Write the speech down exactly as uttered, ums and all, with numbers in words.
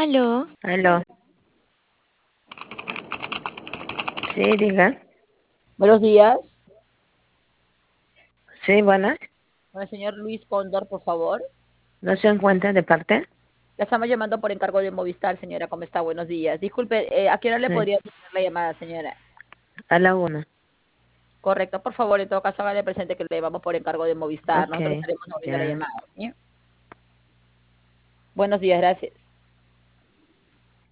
Aló, Aló, sí, diga. Buenos días. Sí, buenas. Con el señor Luis Cóndor, por favor. ¿No se encuentra de parte? La estamos llamando por encargo de Movistar, señora. ¿Cómo está? Buenos días. Disculpe, eh, ¿a qué hora le Sí, podría tener la llamada, señora? a la una. Correcto, por favor, en todo caso, hágale presente que le llamamos por encargo de Movistar. Ok, Nosotros estaremos moviendo la ya. llamada, ¿sí? Buenos días, gracias.